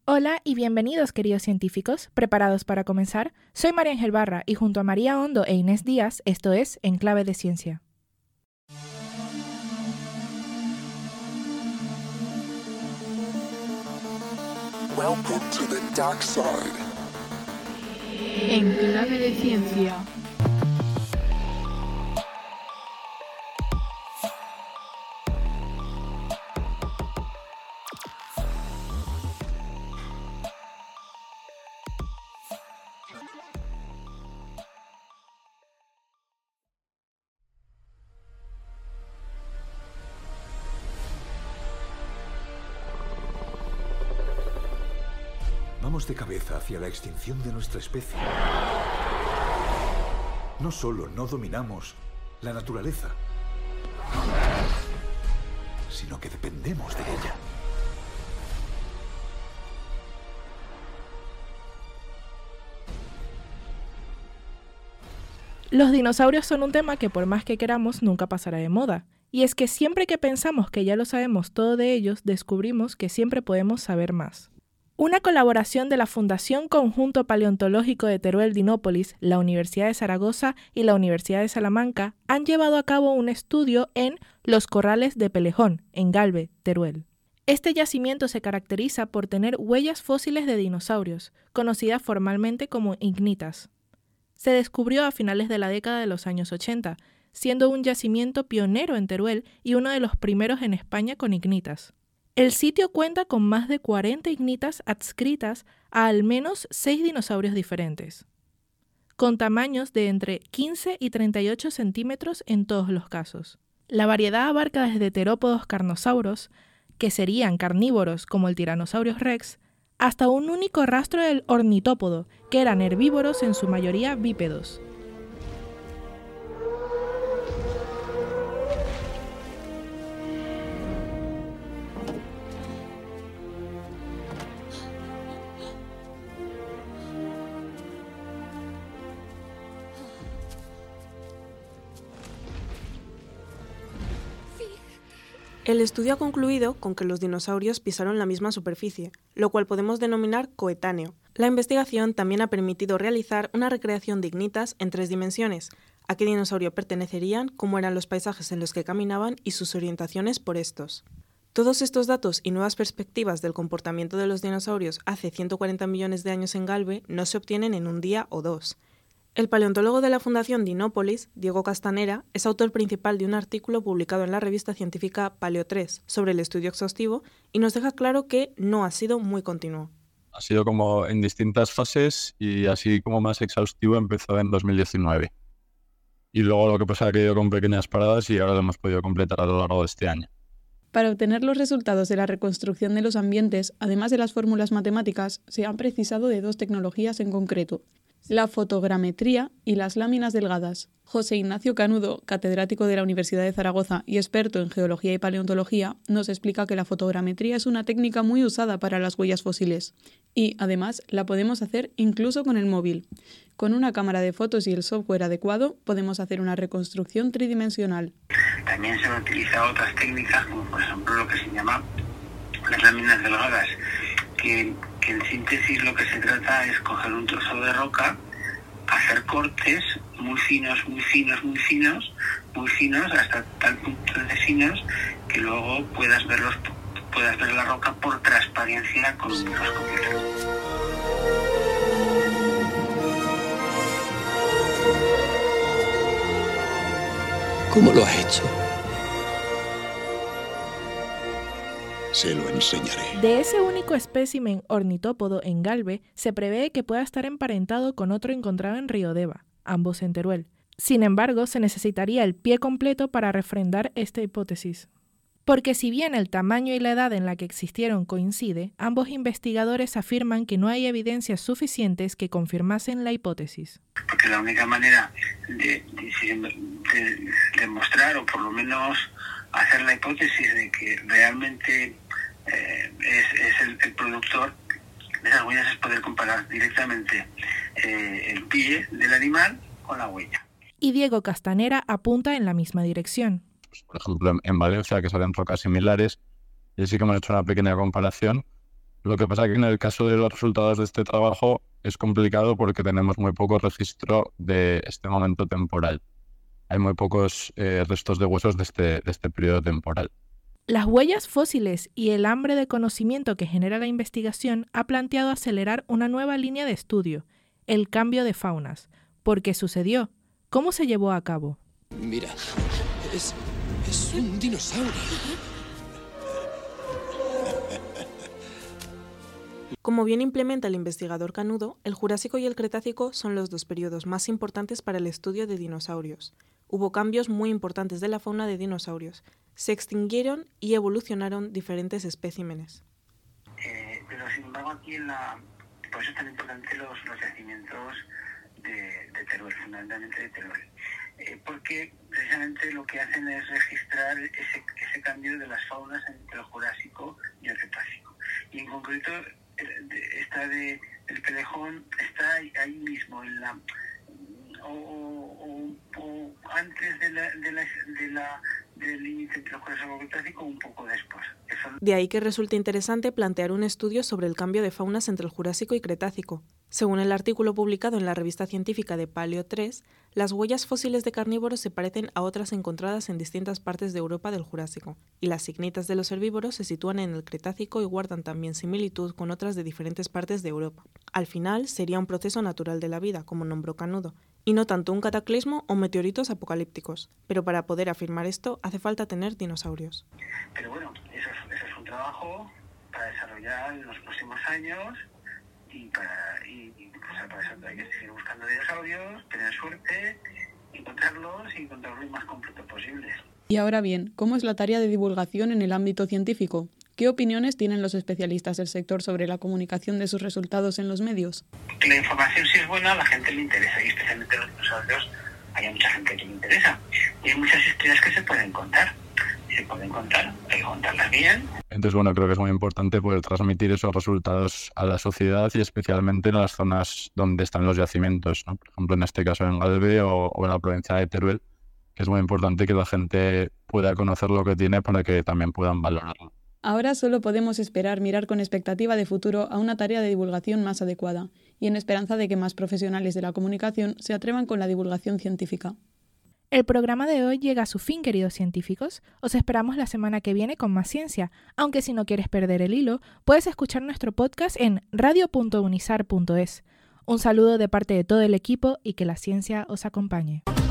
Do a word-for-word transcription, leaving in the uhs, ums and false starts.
Hola y bienvenidos, queridos científicos. ¿Preparados para comenzar? Soy María Ángel Barra y junto a María Hondo e Inés Díaz, esto es En Clave de Ciencia. Welcome to the dark side. En Clave de Ciencia. Vamos de cabeza hacia la extinción de nuestra especie. No solo no dominamos la naturaleza, sino que dependemos de ella. Los dinosaurios son un tema que por más que queramos nunca pasará de moda. Y es que siempre que pensamos que ya lo sabemos todo de ellos, descubrimos que siempre podemos saber más. Una colaboración de la Fundación Conjunto Paleontológico de Teruel-Dinópolis, la Universidad de Zaragoza y la Universidad de Salamanca han llevado a cabo un estudio en Los Corrales de Pelejón, en Galve, Teruel. Este yacimiento se caracteriza por tener huellas fósiles de dinosaurios, conocidas formalmente como ignitas. Se descubrió a finales de la década de los años ochenta, siendo un yacimiento pionero en Teruel y uno de los primeros en España con ignitas. El sitio cuenta con más de cuarenta ignitas adscritas a al menos seis dinosaurios diferentes, con tamaños de entre quince y treinta y ocho centímetros en todos los casos. La variedad abarca desde terópodos carnosauros, que serían carnívoros como el Tyrannosaurus rex, hasta un único rastro del ornitópodo, que eran herbívoros en su mayoría bípedos. El estudio ha concluido con que los dinosaurios pisaron la misma superficie, lo cual podemos denominar coetáneo. La investigación también ha permitido realizar una recreación de ignitas en tres dimensiones: a qué dinosaurio pertenecerían, cómo eran los paisajes en los que caminaban y sus orientaciones por estos. Todos estos datos y nuevas perspectivas del comportamiento de los dinosaurios hace ciento cuarenta millones de años en Galve no se obtienen en un día o dos. El paleontólogo de la Fundación Dinópolis, Diego Castanera, es autor principal de un artículo publicado en la revista científica Paleo tres sobre el estudio exhaustivo y nos deja claro que no ha sido muy continuo. Ha sido como en distintas fases y así como más exhaustivo empezó en dos mil diecinueve. Y luego lo que pasa es que ha ido con pequeñas paradas y ahora lo hemos podido completar a lo largo de este año. Para obtener los resultados de la reconstrucción de los ambientes, además de las fórmulas matemáticas, se han precisado de dos tecnologías en concreto: la fotogrametría y las láminas delgadas. José Ignacio Canudo, catedrático de la Universidad de Zaragoza y experto en geología y paleontología, nos explica que la fotogrametría es una técnica muy usada para las huellas fósiles y, además, la podemos hacer incluso con el móvil. Con una cámara de fotos y el software adecuado, podemos hacer una reconstrucción tridimensional. También se han utilizado otras técnicas, como por ejemplo lo que se llama las láminas delgadas, que que en síntesis lo que se trata es coger un trozo de roca, hacer cortes muy finos, muy finos, muy finos, muy finos, hasta tal punto de finos que luego puedas verlos, puedas ver la roca por transparencia con un microscopio. ¿Cómo lo has hecho? Se lo enseñaré. De ese único espécimen ornitópodo en Galve, se prevé que pueda estar emparentado con otro encontrado en Riodeva, ambos en Teruel. Sin embargo, se necesitaría el pie completo para refrendar esta hipótesis. Porque si bien el tamaño y la edad en la que existieron coincide, ambos investigadores afirman que no hay evidencias suficientes que confirmasen la hipótesis. Porque la única manera de, de, de demostrar, o por lo menos hacer la hipótesis de que realmente eh, es, es el, el productor de esas huellas, es poder comparar directamente eh, el pie del animal con la huella. Y Diego Castanera apunta en la misma dirección. Por ejemplo, en Valencia, que salen rocas similares, y sí que hemos hecho una pequeña comparación, Lo que pasa es que en el caso de los resultados de este trabajo es complicado porque tenemos muy poco registro de este momento temporal. Hay muy pocos eh, restos de huesos de este, de este periodo temporal. Las huellas fósiles y el hambre de conocimiento que genera la investigación ha planteado acelerar una nueva línea de estudio, el cambio de faunas. ¿Por qué sucedió? ¿Cómo se llevó a cabo? Mira, es, es un dinosaurio. Como bien implementa el investigador Canudo, el Jurásico y el Cretácico son los dos periodos más importantes para el estudio de dinosaurios. Hubo cambios muy importantes de la fauna de dinosaurios. Se extinguieron y evolucionaron diferentes especímenes. Eh, pero sin embargo aquí en la... Por eso es tan importante los, los yacimientos de, de Teruel, fundamentalmente de Teruel. Eh, porque precisamente lo que hacen es registrar ese, ese cambio de las faunas entre el Jurásico y el Cretácico. Y en concreto esta de el Pelejón está ahí, ahí mismo en la o, o, o antes de la, de la, de la del límite entre el Jurásico y el Cretácico, un poco después. Eso... De ahí que resulta interesante plantear un estudio sobre el cambio de faunas entre el Jurásico y Cretácico. Según el artículo publicado en la revista científica de Paleo tres, las huellas fósiles de carnívoros se parecen a otras encontradas en distintas partes de Europa del Jurásico, y las signitas de los herbívoros se sitúan en el Cretácico y guardan también similitud con otras de diferentes partes de Europa. Al final, sería un proceso natural de la vida, como nombró Canudo, y no tanto un cataclismo o meteoritos apocalípticos. Pero para poder afirmar esto, hace falta tener dinosaurios. Pero bueno, eso es, eso es un trabajo para desarrollar en los próximos años. Y para, y, y, pues, para eso hay que seguir buscando dinosaurios, tener suerte, encontrarlos y encontrarlos lo más completos posibles. Y ahora bien, ¿cómo es la tarea de divulgación en el ámbito científico? ¿Qué opiniones tienen los especialistas del sector sobre la comunicación de sus resultados en los medios? Que la información, si es buena, a la gente le interesa, y especialmente a los dinosaurios hay mucha gente que le interesa. Y hay muchas historias que se pueden contar. Se pueden contar, hay que contarlas bien. Entonces, bueno, creo que es muy importante poder transmitir esos resultados a la sociedad y especialmente en las zonas donde están los yacimientos, ¿no? Por ejemplo, en este caso en Galve o, o en la provincia de Teruel, que es muy importante que la gente pueda conocer lo que tiene para que también puedan valorarlo. Ahora solo podemos esperar mirar con expectativa de futuro a una tarea de divulgación más adecuada y en esperanza de que más profesionales de la comunicación se atrevan con la divulgación científica. El programa de hoy llega a su fin, queridos científicos. Os esperamos la semana que viene con más ciencia, aunque si no quieres perder el hilo, puedes escuchar nuestro podcast en radio punto unisar punto es. Un saludo de parte de todo el equipo y que la ciencia os acompañe.